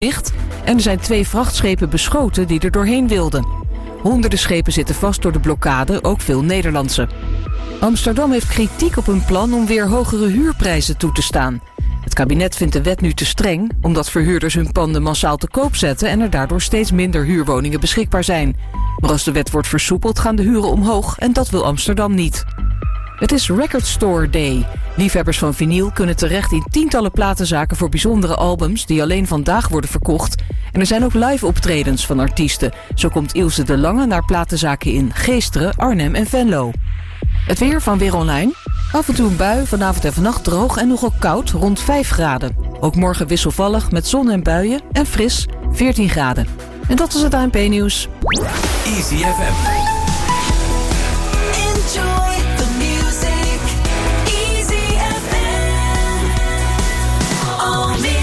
dicht en er zijn 2 vrachtschepen beschoten die er doorheen wilden. Honderden schepen zitten vast door de blokkade, ook veel Nederlandse. Amsterdam heeft kritiek op een plan om weer hogere huurprijzen toe te staan. Het kabinet vindt de wet nu te streng, omdat verhuurders hun panden massaal te koop zetten en er daardoor steeds minder huurwoningen beschikbaar zijn. Maar als de wet wordt versoepeld gaan de huren omhoog en dat wil Amsterdam niet. Het is Record Store Day. Liefhebbers van vinyl kunnen terecht in tientallen platenzaken voor bijzondere albums die alleen vandaag worden verkocht. En er zijn ook live optredens van artiesten. Zo komt Ilse de Lange naar platenzaken in Geesteren, Arnhem en Venlo. Het weer van Weer Online. Af en toe een bui, vanavond en vannacht droog en nogal koud, rond 5 graden. Ook morgen wisselvallig met zon en buien en fris, 14 graden. En dat is het ANP-nieuws. Easy FM. Enjoy the music. Easy FM. Almere.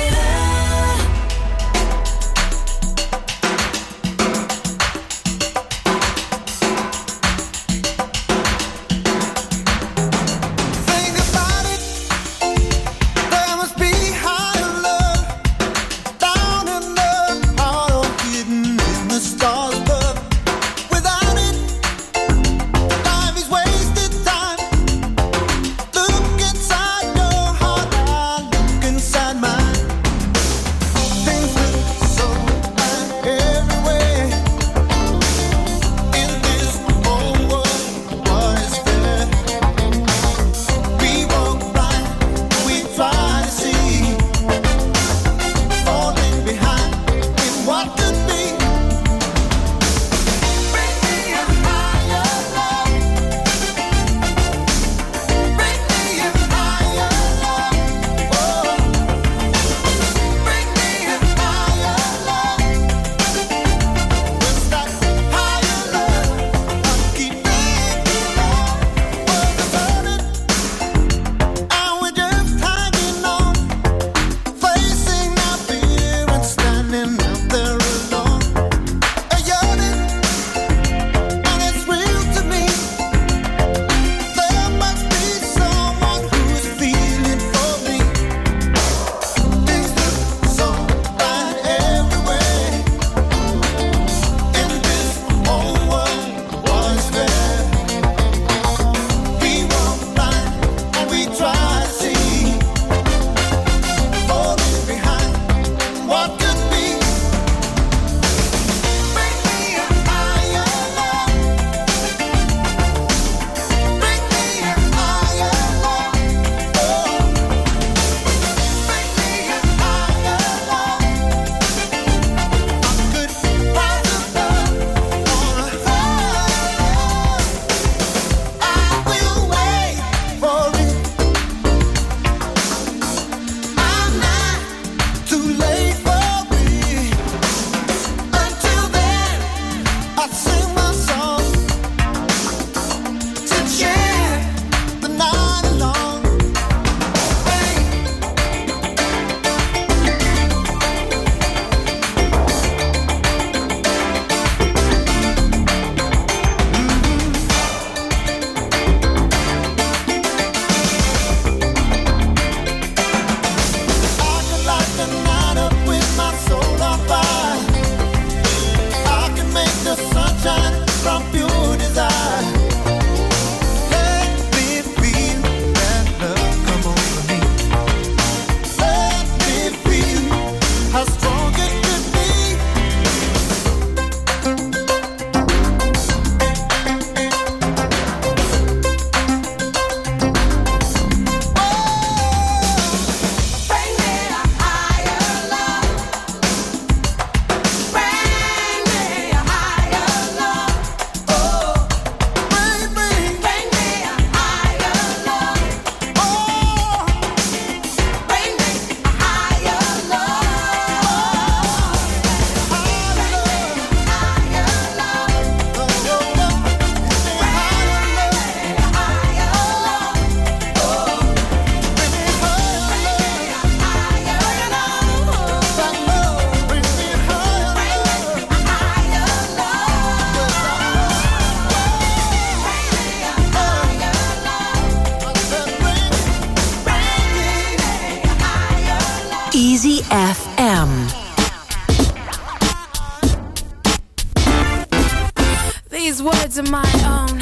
Think about it. There must be higher love down in the heart of hidden in the stars, but without These words are my own.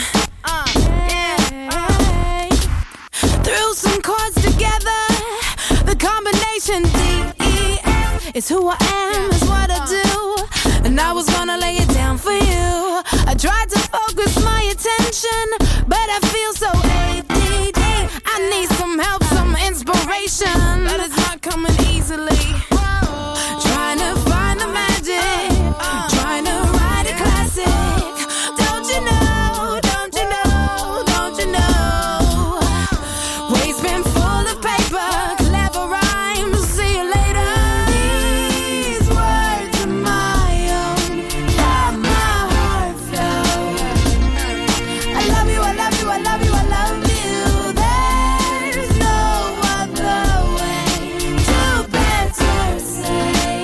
Threw some chords together. The combination D-E-F is who I am, is what I do. And I was gonna lay it down for you. I tried to focus my attention, but I feel so ADD. I need some help, some inspiration, but it's not coming easily. Trying to find the magic, trying to write a classic. Don't you know, don't you know, don't you know? Waste bin full of paper, clever rhymes, see you later. These words are my own, from my heart flow. I love you, I love you, I love you, I love you. There's no other way to better say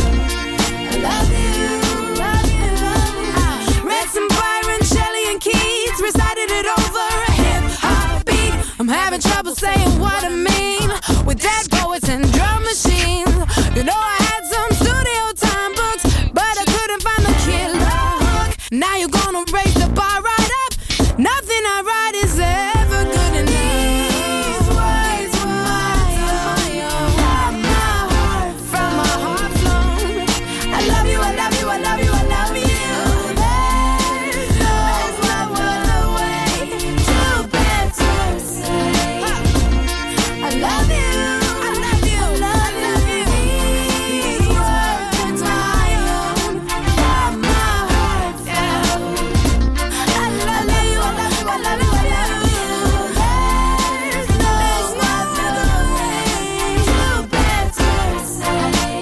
I love you, love you, love you. Read some Byron, Shelley and Keats, recited it over a hip-hop beat. I'm having trouble saying what I mean with dead poets and drum machines. You know I had some studio time books, but I couldn't find the killer hook. Now you're gonna raise the bar right up. Nothing I write is ever good enough. These words were my own, from my heart, from my heart flown. I love you, I love you, I love you, I love you. There's no other way to better say I love you, I love you, I love you. These words are my own, from my heart flown. I love you, I love you, I love you, I love you. There's no other way to better say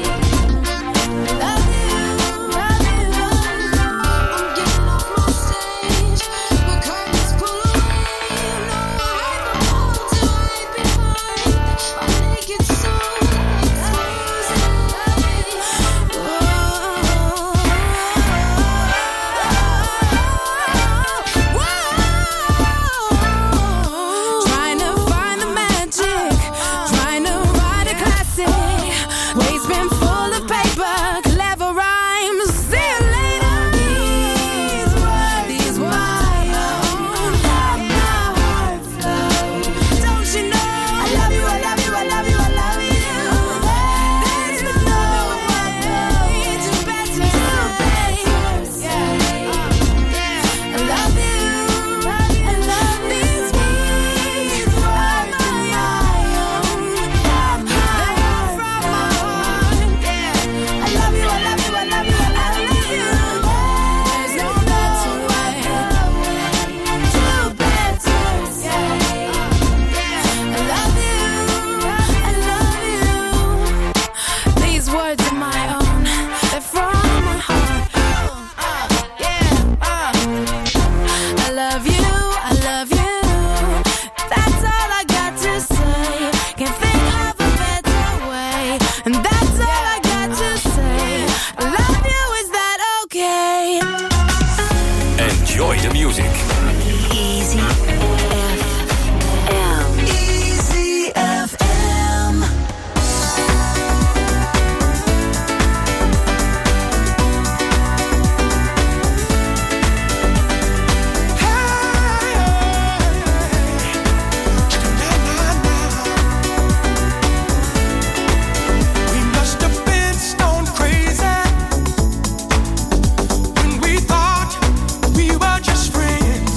I love you, love you, love you. I'm getting off my stage, my curtains pull away. You know I hate my home till I ain't been mine. My naked soul trying to find the magic, trying to write a classic. Waste bin full of paper, clever rhymes. See you later. These my own, from my heart flow. Don't you know? I love you, I love you, I love you, I love you. There's no way to better say I love you, I love these words are my own, from my heart, from my heart. I love you, I love you, I love you, I love you. There's no better way to better say I love you, I love you. These words are my own, they're from my heart. I love you, I love you. That's all I got to say. Can't think of a better way. And that's all I got to say. I love you, is that okay? Enjoy the music. Easy FM. Easy FM. We must have been stone crazy when we thought we were just friends.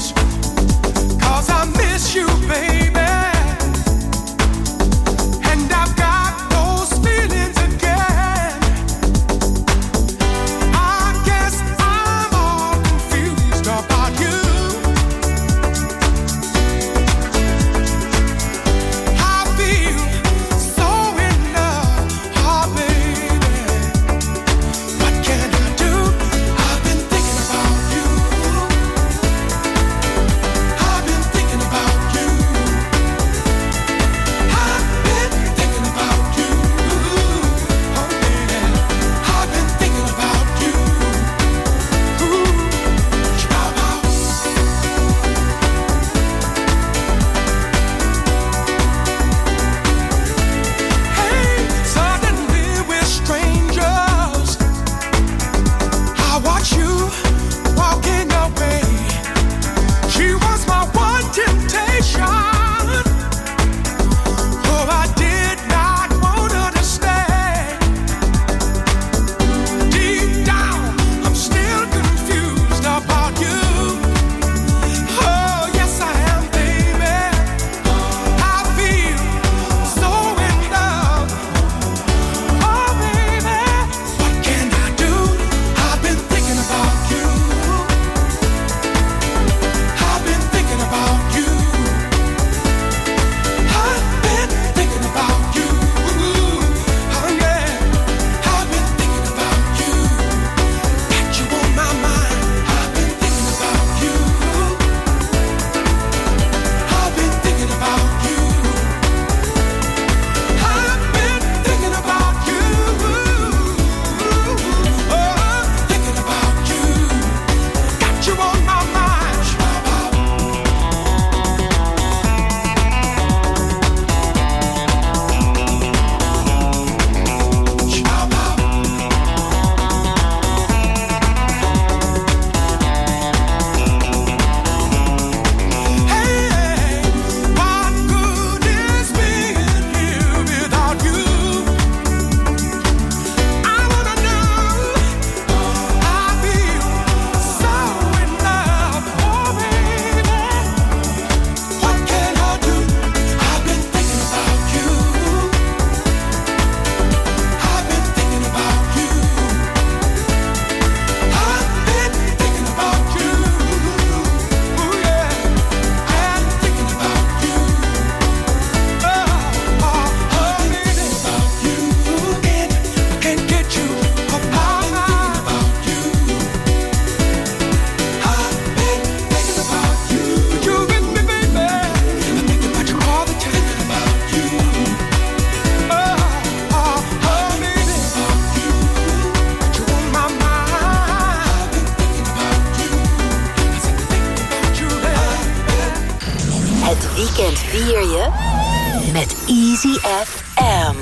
vier je met Easy FM.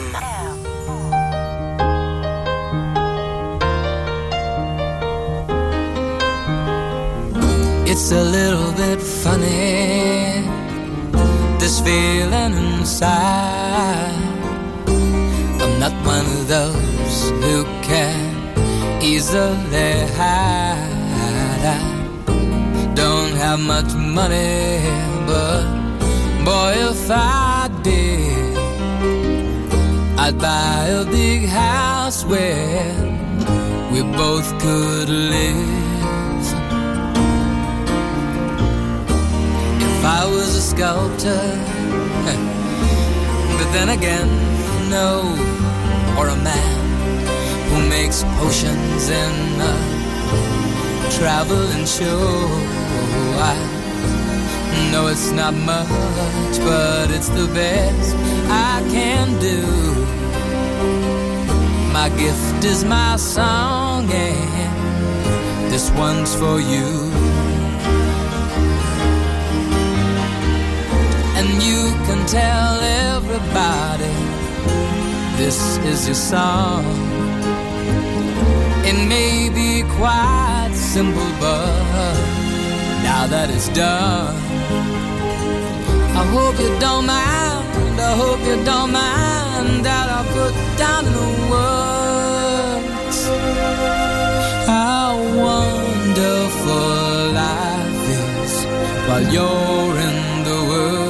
It's a little bit funny, this feeling inside. I'm not one of those who can easily hide. I don't have much money, but boy, if I did, I'd buy a big house where we both could live. If I was a sculptor, but then again, no, or a man who makes potions in a traveling show. I know it's not much, but it's the best I can do. My gift is my song, and this one's for you. And you can tell everybody this is your song. It may be quite simple, but now that it's done, I hope you don't mind, I hope you don't mind that I put down in the words how wonderful life is while you're in the world.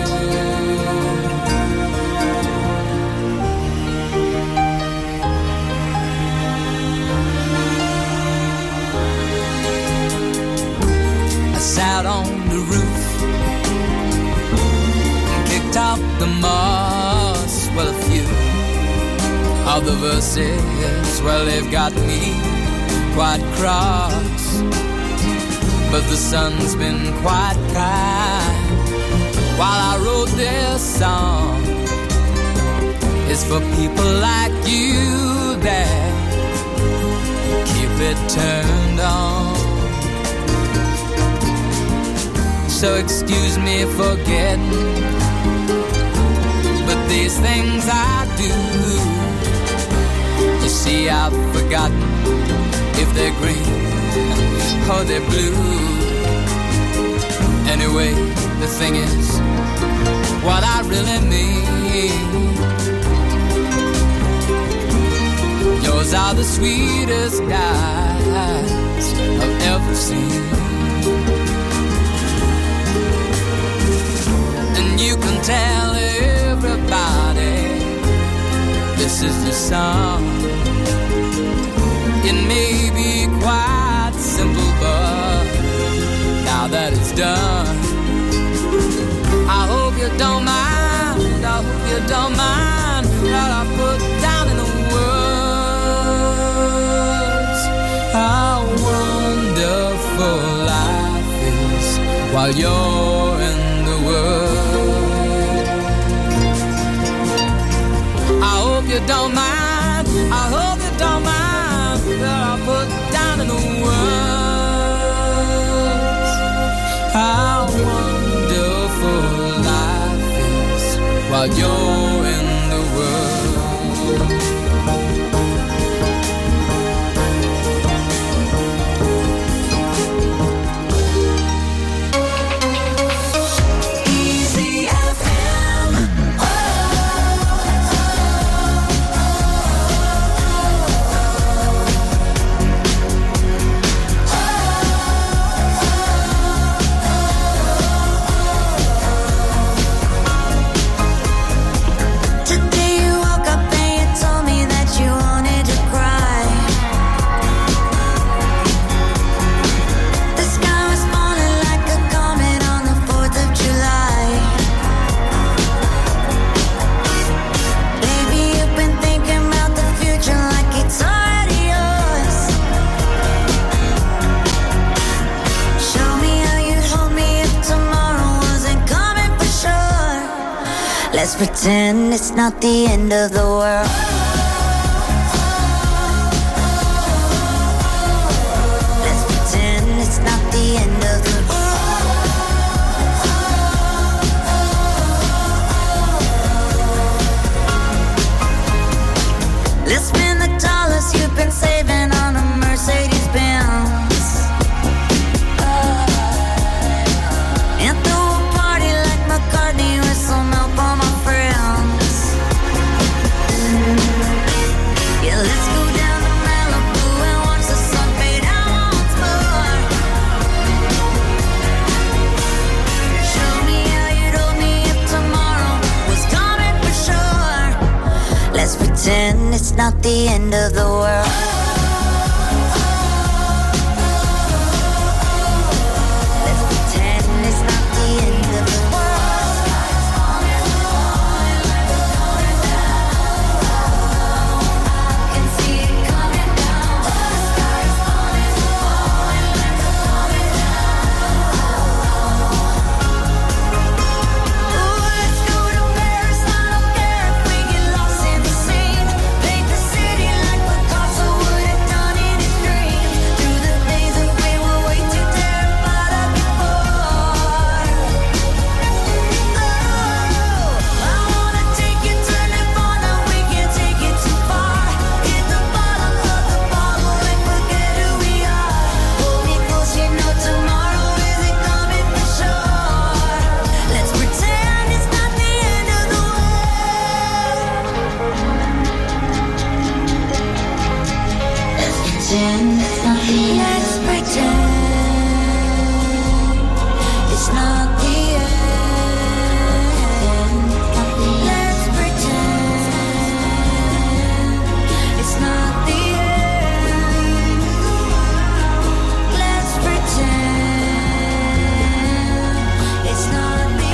Out on the roof and kicked out the moss. Well, a few of the verses, well, they've got me quite cross, but the sun's been quite kind while I wrote this song. It's for people like you that keep it turned on. So excuse me for getting, but these things I do, you see I've forgotten if they're green or they're blue. Anyway, the thing is, what I really mean, yours are the sweetest eyes I've ever seen. You can tell everybody this is the song. It may be quite simple, but now that it's done, I hope you don't mind, I hope you don't mind that I put down in the words how wonderful life is while you're in the world. I hope you don't mind, I hope you don't mind that I put down in the words how wonderful life is while you're in the world. Let's pretend it's not the end of the world. Let's pretend it's not the end of the world. not the end of the world. Let's pretend it's not the end of the world. I can see it coming down. The sky is falling, falling like a coming down. Ooh, let's go to Paris, I don't care if we get lost in the scene. Paint the city like Picasso would have done in his dreams. Through the days that we were way too terrified of before. Oh, I wanna take you, turn it on, now we can't take it too far. Hit the bottom of the bottle and forget who we are. Hold me close, you know tomorrow isn't coming for sure. Let's pretend it's not the end of the world. Let's pretend it's not the end. Let's pretend it's not the end. Let's pretend it's not the end. Let's pretend it's not the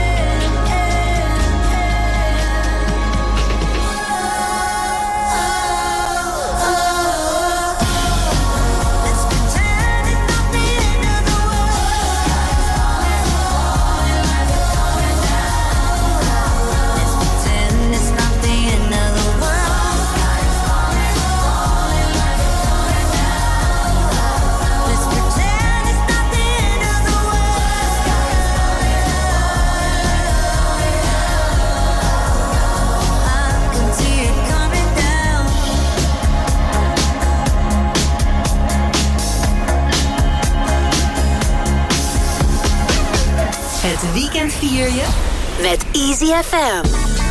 Let's pretend it's not the end of the world. Let's pretend it's not the end of the world. Let's pretend it's not the end of the world. I can see it coming down. Het weekend vier je met Easy FM.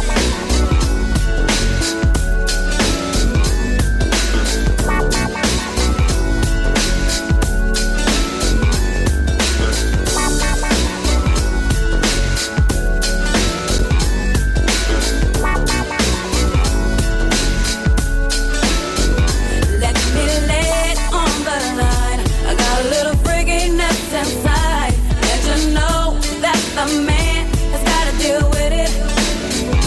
Let me lay it on the line. I got a little freakiness inside. Let you know that the man has gotta deal with it.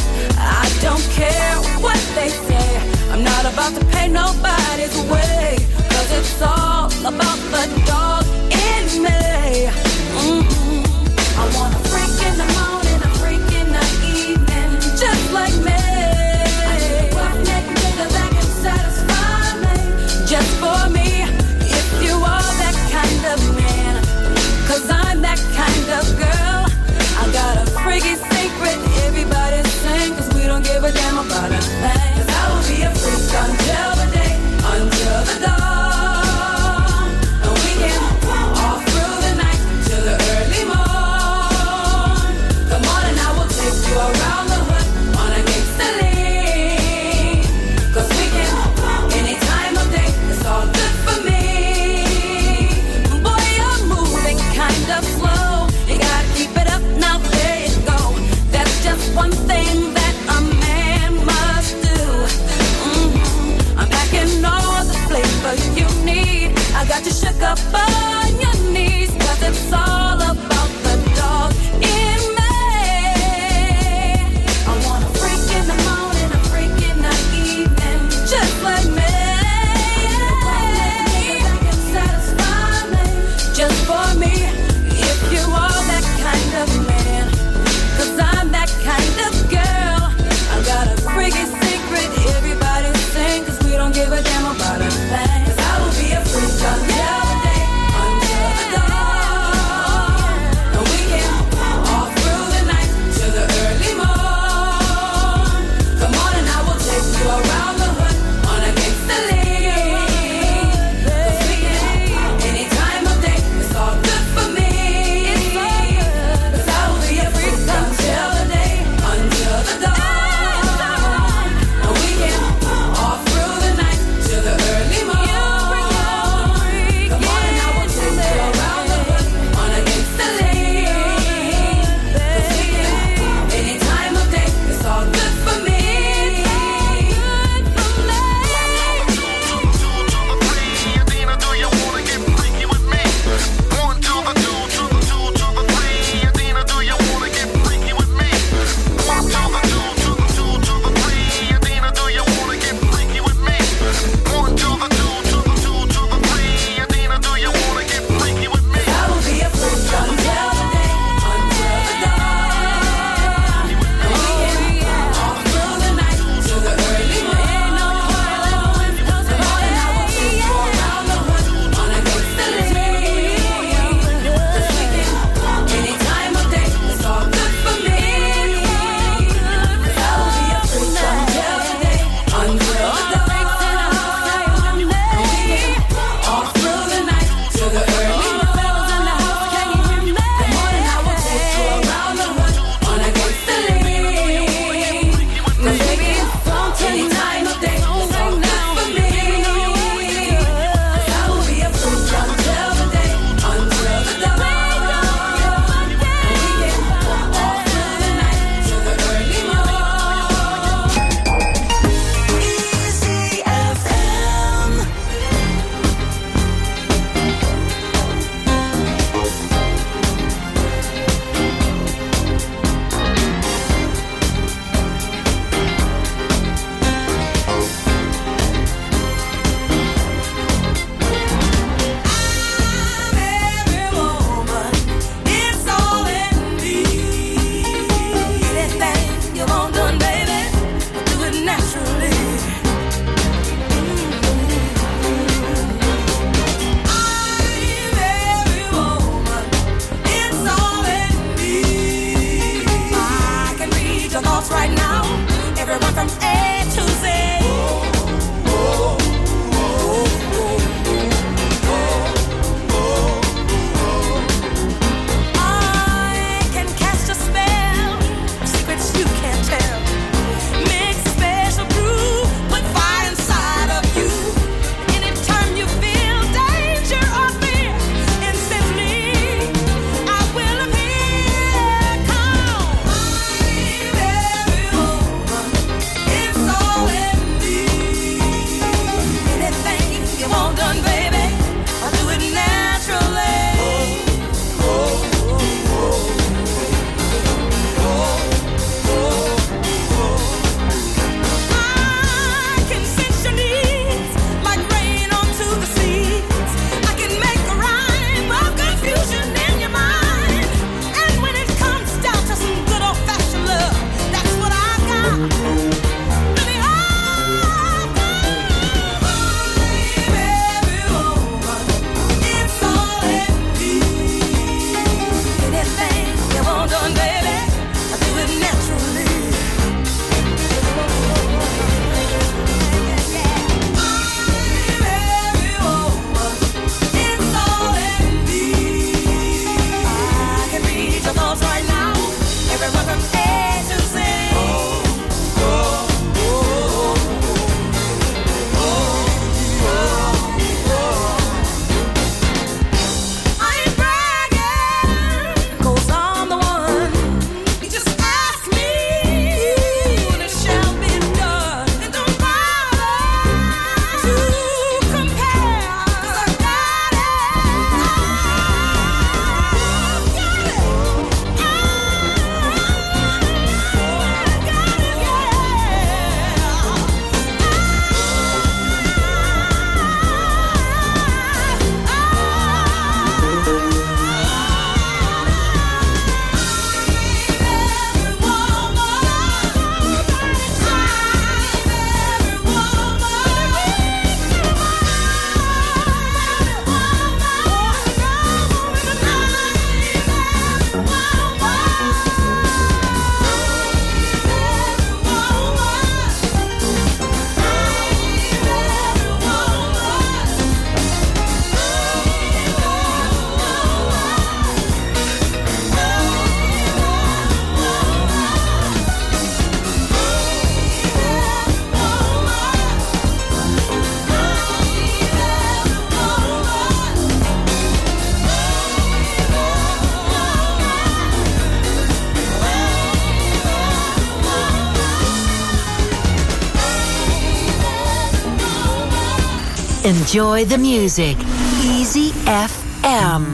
Enjoy the music. Easy FM.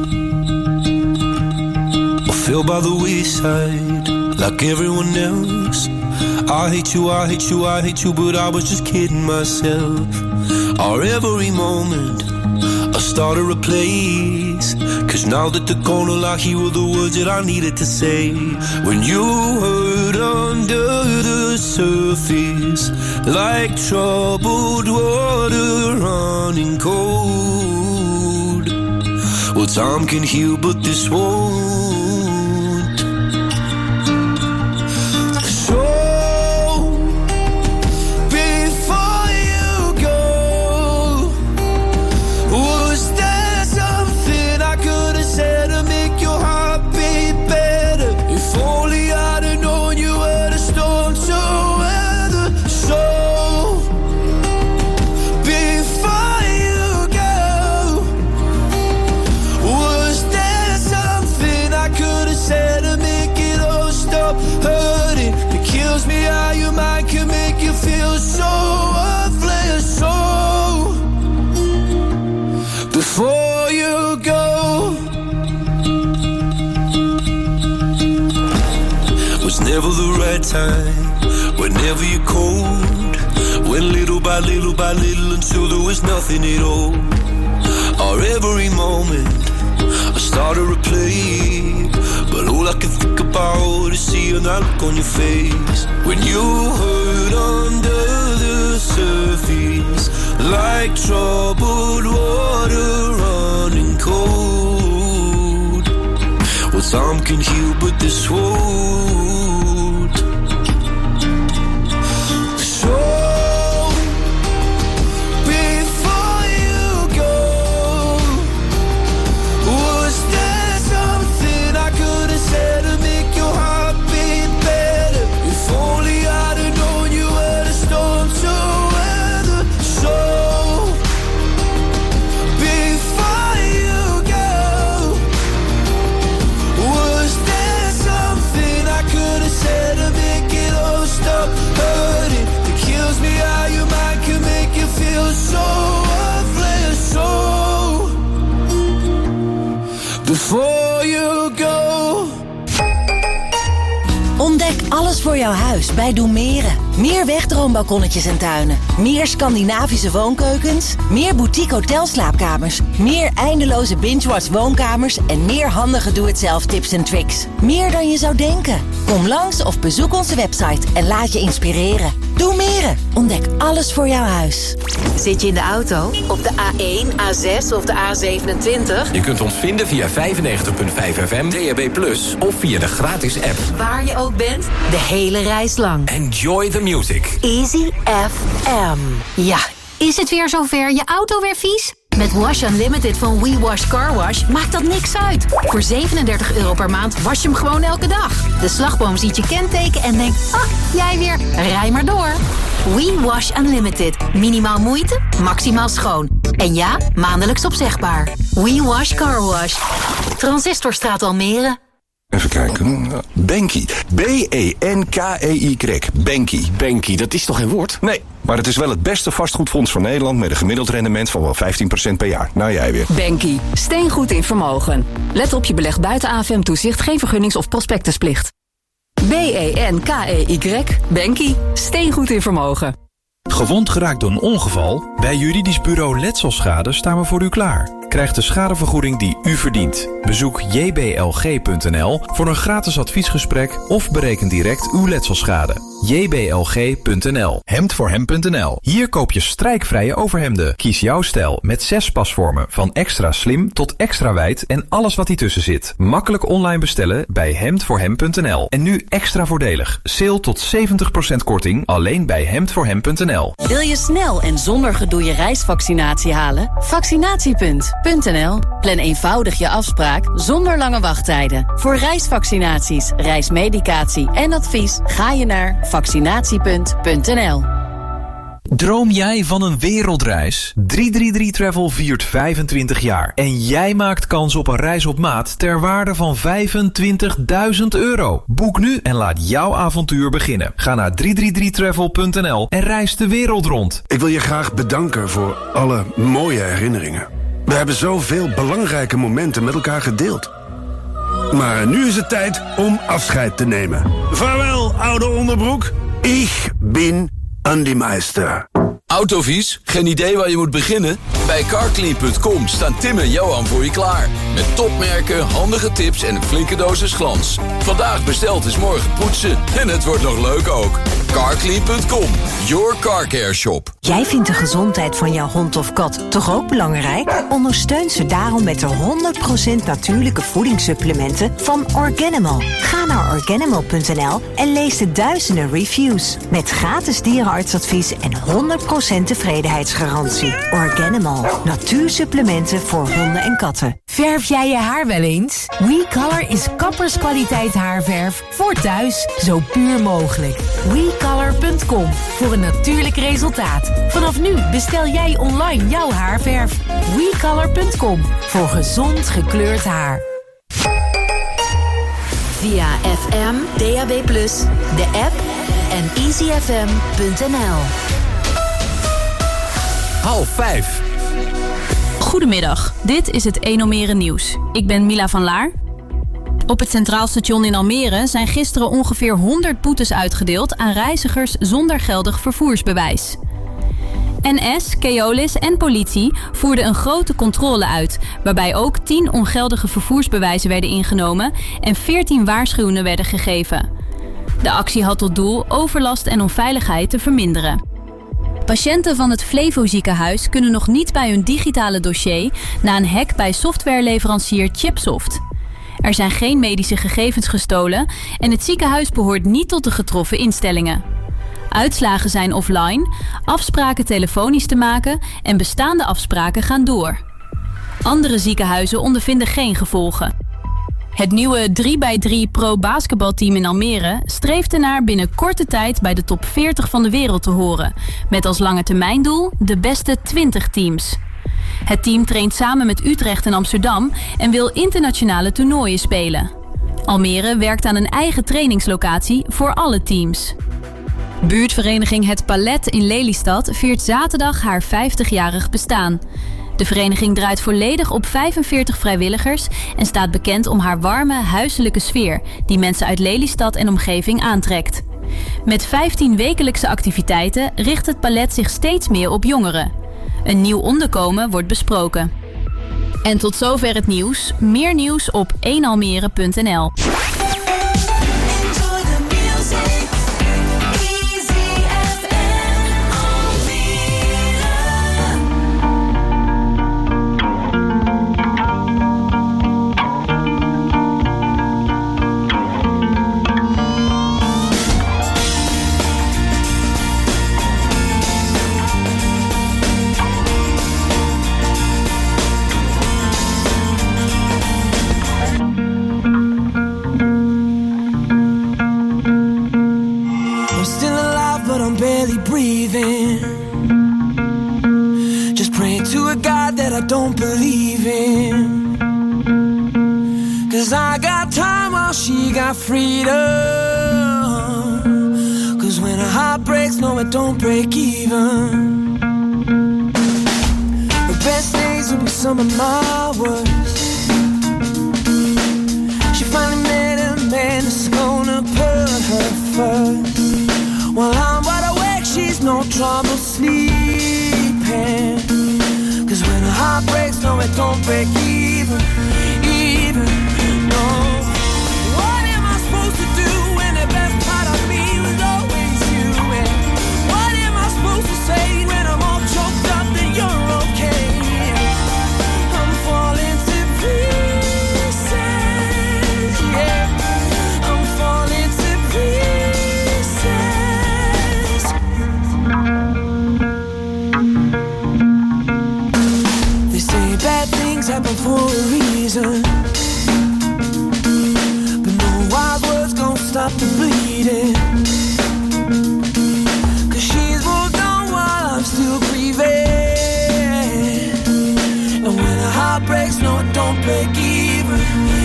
I fell by the wayside, like everyone else. I hate you, I hate you, I hate you, but I was just kidding myself. Our every moment, I started a place. Cause now that they're gone, all I hear were the words that I needed to say. When you hurt under the surface, like troubled water running cold. Well, time can heal, but this won't. So before you go, was there something I could have said to make your heart beat better? If only I'd have known you were the storm to weather. So before you go, was there something I could have said to make it all stop hurting? It kills me how your mind can make you feel so worthless. So before you go, was never the right time, whenever you're cold. Went little by little by little until there was nothing at all. Our every moment, I started to play, but all I can think about is seeing that look on your face. When you hurt under the surface, like troubled water running cold. Well, time can heal, but this won't. So before you go, was there something I could have said to make your heart beat better? If only I'd have known you were the storm to weather. So before you go, was there something I could have said to make it all stop hurting? It kills me how your mind can make you feel so worthless. So before you go. Ontdek alles voor jouw huis bij Doemeren. Meer wegdroombalkonnetjes en tuinen. Meer Scandinavische woonkeukens. Meer boutique hotelslaapkamers. Meer eindeloze binge-watch woonkamers. En meer handige doe-het-zelf tips en tricks. Meer dan je zou denken. Kom langs of bezoek onze website en laat je inspireren. Doemeren. Ontdek alles voor jouw huis. Zit je in de auto? Op de A1, A6 of de A27? Je kunt ons vinden via 95.5 FM, DAB+, of via de gratis app. Waar je ook bent, de hele reis lang. Enjoy the music. Easy FM. Ja, is het weer zover? Je auto weer vies? Met Wash Unlimited van We Wash Car Wash maakt dat niks uit. Voor €37 per maand was je hem gewoon elke dag. De slagboom ziet je kenteken en denkt, ah, jij weer, rij maar door. We Wash Unlimited. Minimaal moeite, maximaal schoon. En ja, maandelijks opzegbaar. We Wash Car Wash. Transistorstraat Almere. Even kijken. Benki. B-E-N-K-E-Y. Benki. Benki, dat is toch geen woord? Nee, maar het is wel het beste vastgoedfonds van Nederland met een gemiddeld rendement van wel 15% per jaar. Nou, jij weer. Benki, steengoed in vermogen. Let op, je belegt buiten AFM-toezicht, geen vergunnings- of prospectusplicht. B-E-N-K-E-Y. Benki, steengoed in vermogen. Gewond geraakt door een ongeval? Bij Juridisch Bureau Letselschade staan we voor u klaar. Krijg de schadevergoeding die u verdient. Bezoek jblg.nl voor een gratis adviesgesprek of bereken direct uw letselschade. jblg.nl. Hemdvoorhem.nl. Hier koop je strijkvrije overhemden. Kies jouw stijl met 6 pasvormen, van extra slim tot extra wijd en alles wat tussen zit. Makkelijk online bestellen bij hemdvoorhem.nl. En nu extra voordelig. Sale tot 70% korting alleen bij hemdvoorhem.nl. Wil je snel en zonder gedoe je reisvaccinatie halen? Vaccinatiepunt.nl. Plan eenvoudig je afspraak zonder lange wachttijden. Voor reisvaccinaties, reismedicatie en advies ga je naar vaccinatiepunt.nl. Droom jij van een wereldreis? 333 Travel viert 25 jaar. En jij maakt kans op een reis op maat ter waarde van €25.000. Boek nu en laat jouw avontuur beginnen. Ga naar 333travel.nl en reis de wereld rond. Ik wil je graag bedanken voor alle mooie herinneringen. We hebben zoveel belangrijke momenten met elkaar gedeeld. Maar nu is het tijd om afscheid te nemen. Vaarwel, oude onderbroek. Ik ben Andy Meister. Autovies? Geen idee waar je moet beginnen? Bij Carclean.com staan Tim en Johan voor je klaar. Met topmerken, handige tips en een flinke dosis glans. Vandaag besteld is morgen poetsen. En het wordt nog leuk ook. Carclean.com, your car care shop. Jij vindt de gezondheid van jouw hond of kat toch ook belangrijk? Ondersteun ze daarom met de 100% natuurlijke voedingssupplementen van Organimal. Ga naar Organimal.nl en lees de duizenden reviews. Met gratis dierenartsadvies en 100% tevredenheidsgarantie. Organimal, natuursupplementen voor honden en katten. Verf jij je haar wel eens? WeColor is kapperskwaliteit haarverf voor thuis, zo puur mogelijk. WeColor.com voor een natuurlijk resultaat. Vanaf nu bestel jij online jouw haarverf. WeColor.com voor gezond gekleurd haar. Via FM, DAB+, de app en easyfm.nl. 4:30. Goedemiddag, dit is het 1 Almere nieuws. Ik ben Mila van Laar. Op het Centraal Station in Almere zijn gisteren ongeveer 100 boetes uitgedeeld aan reizigers zonder geldig vervoersbewijs. NS, Keolis en politie voerden een grote controle uit, waarbij ook 10 ongeldige vervoersbewijzen werden ingenomen en 14 waarschuwingen werden gegeven. De actie had tot doel overlast en onveiligheid te verminderen. Patiënten van het Flevo ziekenhuis kunnen nog niet bij hun digitale dossier na een hack bij softwareleverancier Chipsoft. Er zijn geen medische gegevens gestolen en het ziekenhuis behoort niet tot de getroffen instellingen. Uitslagen zijn offline, afspraken telefonisch te maken en bestaande afspraken gaan door. Andere ziekenhuizen ondervinden geen gevolgen. Het nieuwe 3x3 Pro basketbalteam in Almere streeft ernaar binnen korte tijd bij de top 40 van de wereld te horen, met als langetermijndoel de beste 20 teams. Het team traint samen met Utrecht en Amsterdam en wil internationale toernooien spelen. Almere werkt aan een eigen trainingslocatie voor alle teams. Buurtvereniging Het Palet in Lelystad viert zaterdag haar 50-jarig bestaan. De vereniging draait volledig op 45 vrijwilligers en staat bekend om haar warme, huiselijke sfeer die mensen uit Lelystad en omgeving aantrekt. Met 15 wekelijkse activiteiten richt het Palet zich steeds meer op jongeren. Een nieuw onderkomen wordt besproken. En tot zover het nieuws. Meer nieuws op 1almere.nl. Don't believe in, 'cause I got time while she got freedom, 'cause when a heart breaks, no it don't break even. The best days will be some of my worst. She finally met a man that's gonna put her first. While I'm wide awake, she's no trouble sleeping. When a heart breaks, no it don't break even, no. What am I supposed to do when the best part of me was always you? And what am I supposed to say when I'm all choked up that you're okay? I'm falling to pieces, yeah. I'm falling to pieces. Bad things happen for a reason, but no wild words gon' stop the bleeding, 'cause she's moved on while heart breaks, no, it don't break even.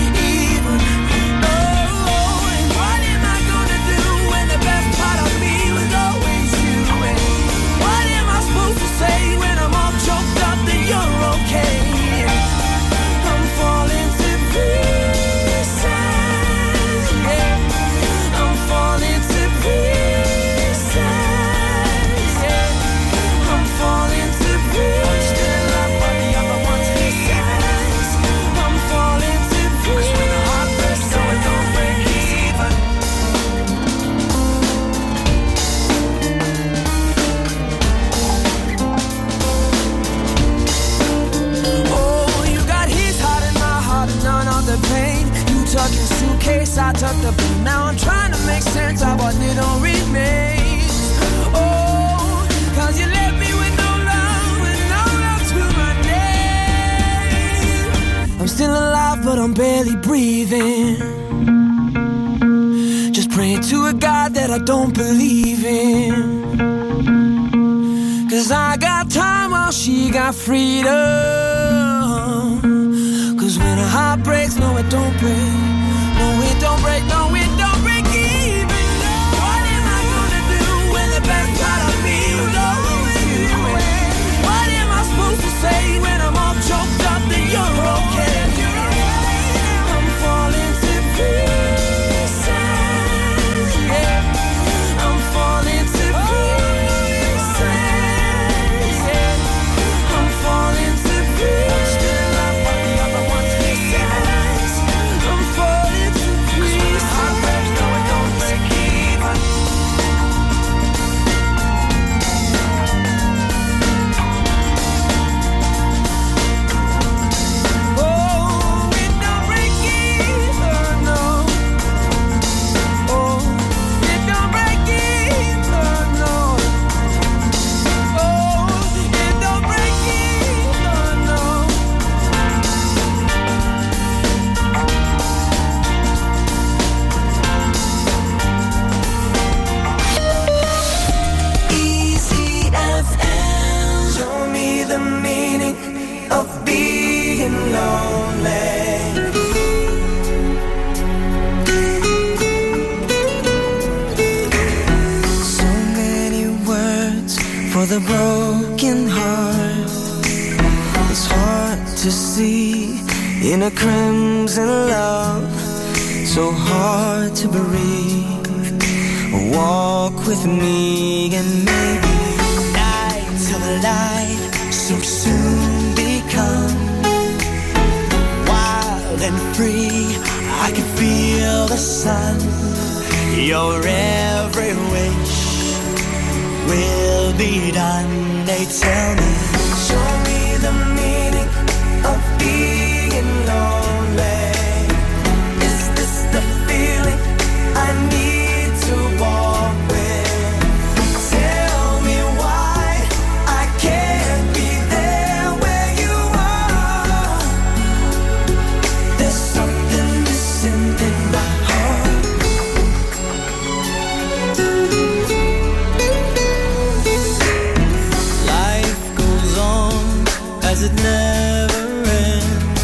Oh, and what am I gonna do when the best part of me was always you? And what am I supposed to say when I'm all choked up that you're okay? I'm falling to pieces, yeah. I'm falling to pieces, yeah. I'm falling to pieces. I'm still in love, but the other one's pieces. I'm falling to pieces. 'Cause when the heart breaks, no, it don't break even. Oh, you got his heart and my heart and none of the pain. You took your suitcase, I took the blame. Now I'm trying to make sense of what little remains. Oh, 'cause you left me with no love and no love to my name. I'm still alive, but I'm barely breathing. Just praying to a God that I don't believe in. 'Cause I got time while she got freedom. 'Cause when a heart breaks, no, it don't break. No, it don't break, no, it don't break even. What am I gonna do when the best part of me was always you? What am I supposed to say when I'm all choked up that you're okay? I'm falling to pieces, yeah. I'm falling to pieces, yeah. I'm falling to pieces. Still in love, but the other one's pieces. I'm falling to pieces. Heart breaks, no, it don't break even. Oh, it don't break even, no. Oh, it don't break even, no. Oh, it don't break even, no. Easy FM. Show me the meaning of being lonely. So many words for the broken heart. It's hard to see in a crimson love. So hard to breathe. Walk with me and maybe night till the light so soon become wild and free. I can feel the sun. Your every wish will be done. They tell me, show me the meaning of being lonely. Is this the feeling I need to walk with? Tell me why I can't be there where you are. There's something missing in my heart. Life goes on as it never ends.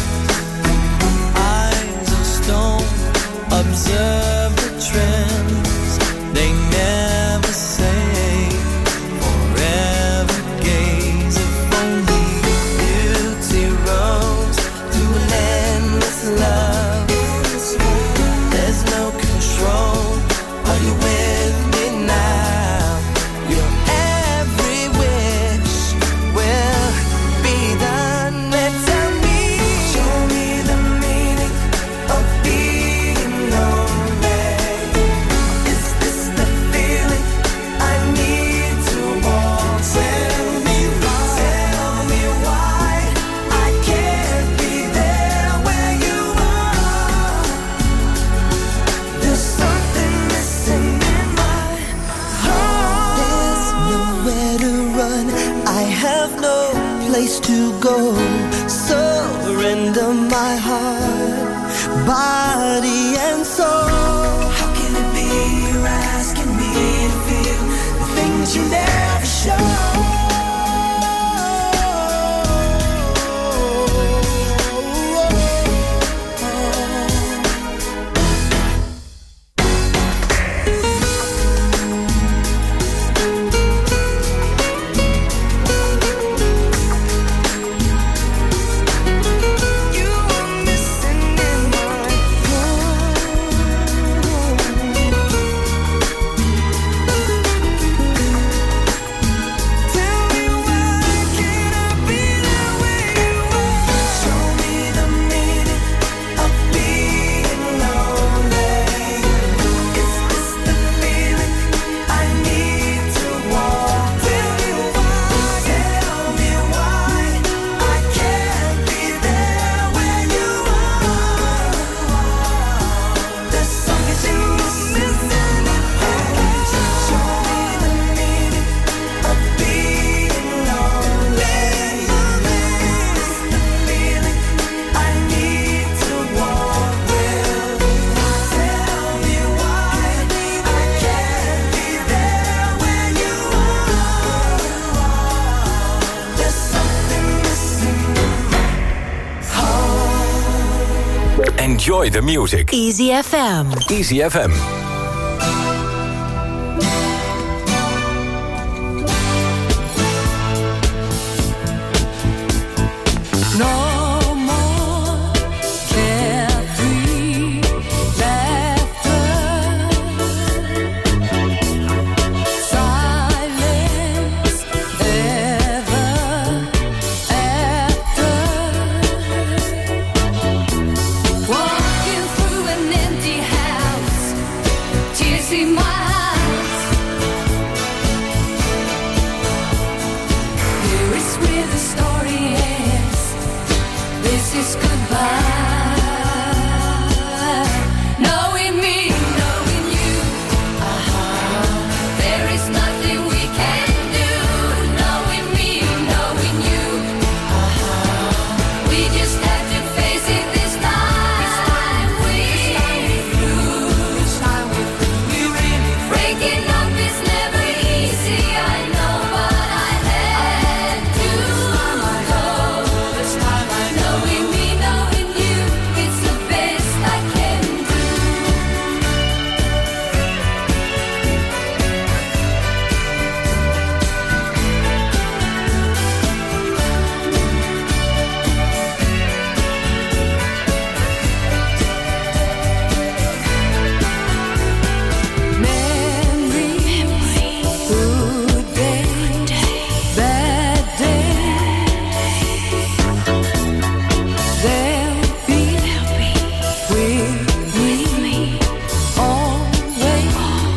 Eyes of stone observe the trends. They never say forever gaze. If only beauty rose to an endless love. There's no control. Are you with me now? Your every wish will be done. Tell me, show me the meaning of being lonely. Is this the feeling I need to walk? Tell me why I can't be there where you are. There's something missing in my heart. There's nowhere to run. I have no place to go. Surrender my heart, body and soul. How can it be you're asking me to feel the things you never show? Enjoy the music. Easy FM. Easy FM. No more carefree laughter, silence ever after. Walking through an empty house, tears in my eyes. Here is where the story ends. This is goodbye. Knowing me, knowing you. There is nothing we can do. Knowing me, knowing you. We just have to face it this time. Breaking up is never easy, I know, but I had to go. Knowing me, knowing you, it's the best I can do. Memory, good day, bad day. They'll be with me always.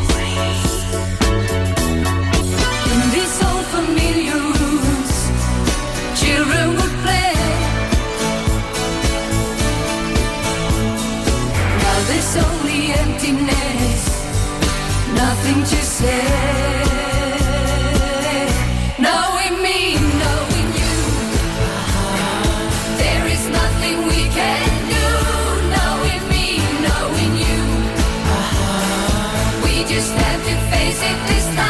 In these old familiar rooms, children would play. Now there's only emptiness, nothing to say. Knowing me, knowing you. There is nothing we can do. Knowing me, knowing you. We just have to face it this time.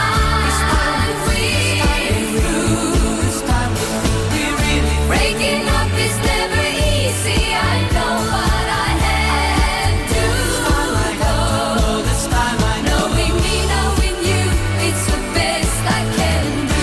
Breaking up is never easy, I know, but I had to go. Knowing me, knowing you, it's the best I can do.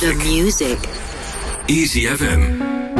music. The music. Easy FM.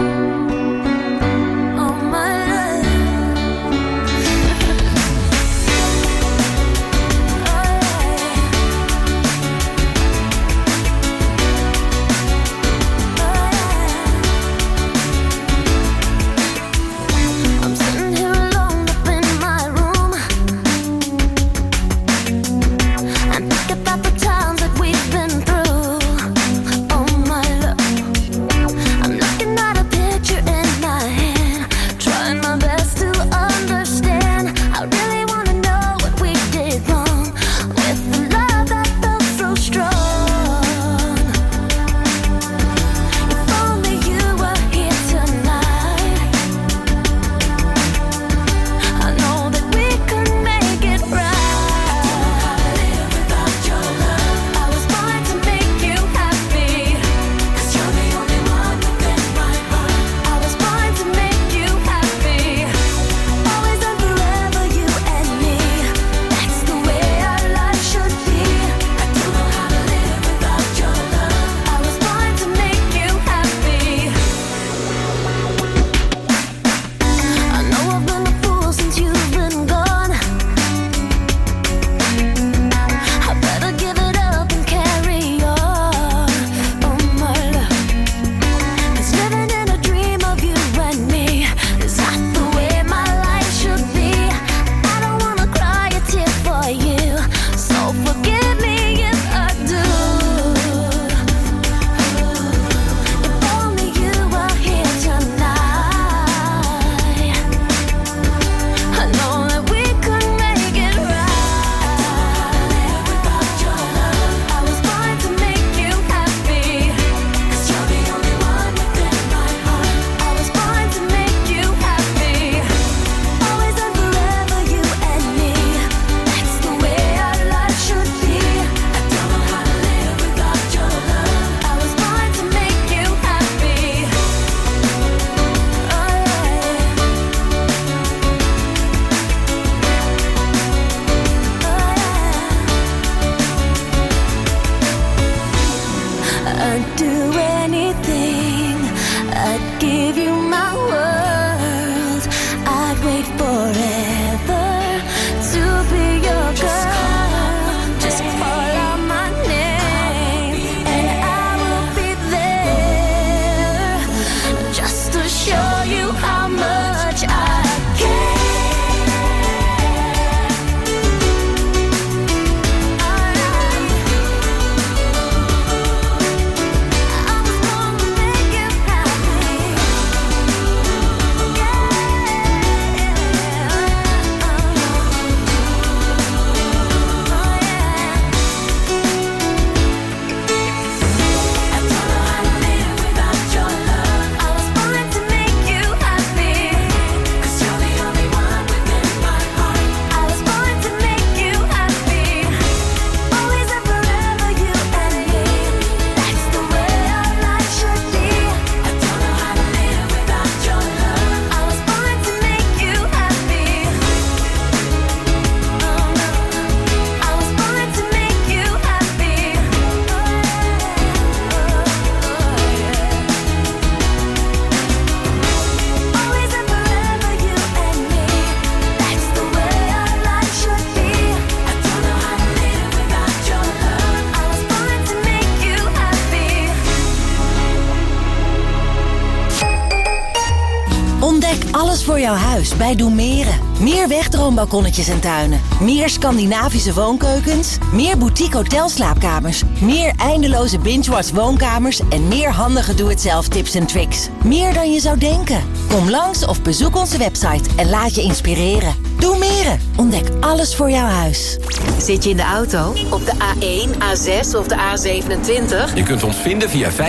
Ontdek alles voor jouw huis bij Doemeren. Meer wegdroombalkonnetjes en tuinen. Meer Scandinavische woonkeukens. Meer boutique hotelslaapkamers. Meer eindeloze binge-watch woonkamers. En meer handige doe-het-zelf tips en tricks. Meer dan je zou denken. Kom langs of bezoek onze website en laat je inspireren. Doemeren. Ontdek alles voor jouw huis. Zit je in de auto? Op de A1, A6 of de A27? Je kunt ons vinden via 95.5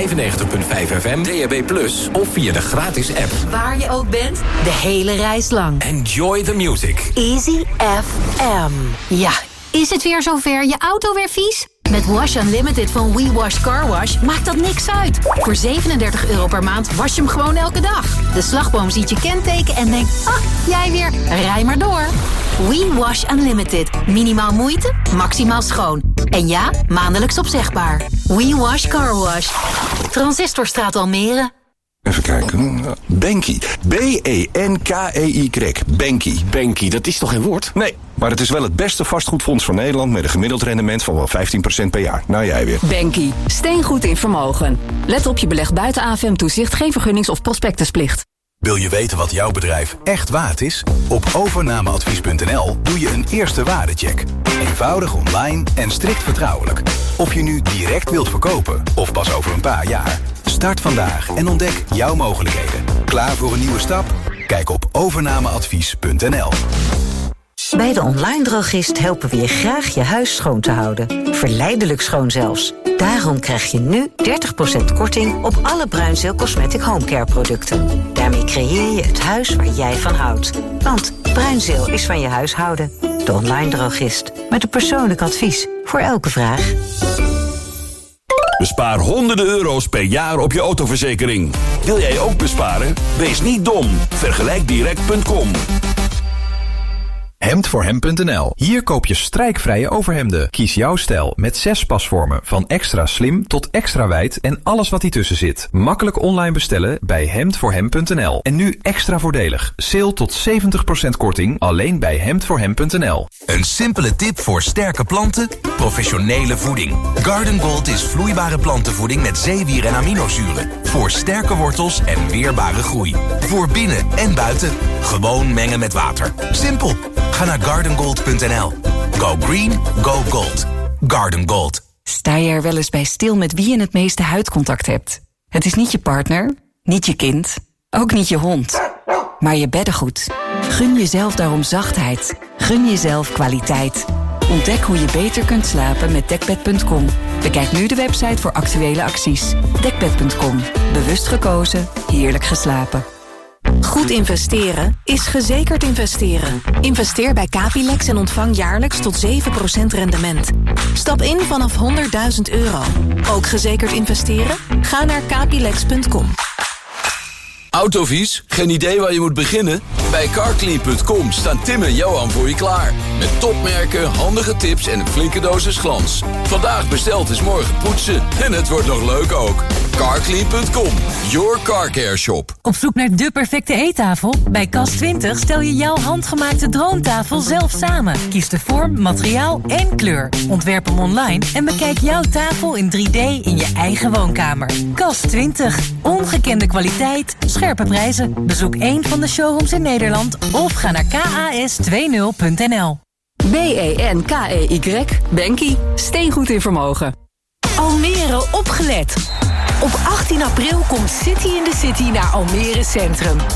FM, DAB+, of via de gratis app. Waar je ook bent, de hele reis lang. Enjoy the music. Easy FM. Ja, is het weer zover? Je auto weer vies? Met Wash Unlimited van We Wash Car Wash maakt dat niks uit. Voor €37 per maand was je hem gewoon elke dag. De slagboom ziet je kenteken en denkt, jij weer, rij maar door. We Wash Unlimited. Minimaal moeite, maximaal schoon. En ja, maandelijks opzegbaar. We Wash Car Wash. Transistorstraat Almere. Even kijken. Benki. B-E-N-K-E-Y. Benki. Benki, dat is toch geen woord? Nee, maar het is wel het beste vastgoedfonds van Nederland met een gemiddeld rendement van wel 15% per jaar. Nou, jij weer. Benki. Steengoed in vermogen. Let op, je belegt buiten AFM-toezicht, geen vergunnings- of prospectusplicht. Wil je weten wat jouw bedrijf echt waard is? Op overnameadvies.nl doe je een eerste waardecheck. Eenvoudig online en strikt vertrouwelijk. Of je nu direct wilt verkopen of pas over een paar jaar. Start vandaag en ontdek jouw mogelijkheden. Klaar voor een nieuwe stap? Kijk op overnameadvies.nl. Bij de Online Drogist helpen we je graag je huis schoon te houden. Verleidelijk schoon zelfs. Daarom krijg je nu 30% korting op alle Bruinzeel Cosmetic Homecare producten. Daarmee creëer je het huis waar jij van houdt. Want Bruinzeel is van je huishouden. De Online Drogist. Met een persoonlijk advies voor elke vraag. Bespaar honderden euro's per jaar op je autoverzekering. Wil jij ook besparen? Wees niet dom. Vergelijkdirect.com. Hemdvoorhem.nl. Hier koop je strijkvrije overhemden. Kies jouw stijl met 6 pasvormen. Van extra slim tot extra wijd en alles wat ertussen zit. Makkelijk online bestellen bij Hemdvoorhem.nl. En nu extra voordelig. Sale tot 70% korting alleen bij Hemdvoorhem.nl. Een simpele tip voor sterke planten? Professionele voeding. Garden Gold is vloeibare plantenvoeding met zeewier en aminozuren. Voor sterke wortels en weerbare groei. Voor binnen en buiten. Gewoon mengen met water. Simpel. Ga naar gardengold.nl. Go green, go gold. Garden Gold. Sta je er wel eens bij stil met wie je het meeste huidcontact hebt? Het is niet je partner, niet je kind, ook niet je hond, maar je beddengoed. Gun jezelf daarom zachtheid. Gun jezelf kwaliteit. Ontdek hoe je beter kunt slapen met Dekbed.com. Bekijk nu de website voor actuele acties. Dekbed.com. Bewust gekozen, heerlijk geslapen. Goed investeren is gezekerd investeren. Investeer bij Capilex en ontvang jaarlijks tot 7% rendement. Stap in vanaf €100.000. Ook gezekerd investeren? Ga naar capilex.com. Autovies? Geen idee waar je moet beginnen? Bij carclean.com staan Tim en Johan voor je klaar. Met topmerken, handige tips en een flinke dosis glans. Vandaag besteld is morgen poetsen. En het wordt nog leuk ook. Carclean.com, your car care shop. Op zoek naar de perfecte eettafel? Bij Cas20 stel je jouw handgemaakte droomtafel zelf samen. Kies de vorm, materiaal en kleur. Ontwerp hem online en bekijk jouw tafel in 3D in je eigen woonkamer. Cas20. Ongekende kwaliteit, scherpe prijzen. Bezoek één van de showrooms in Nederland of ga naar kas20.nl. B-E-N-K-E-Y. Benki. Steengoed in vermogen. Almere opgelet. Op 18 april komt City in the City naar Almere Centrum.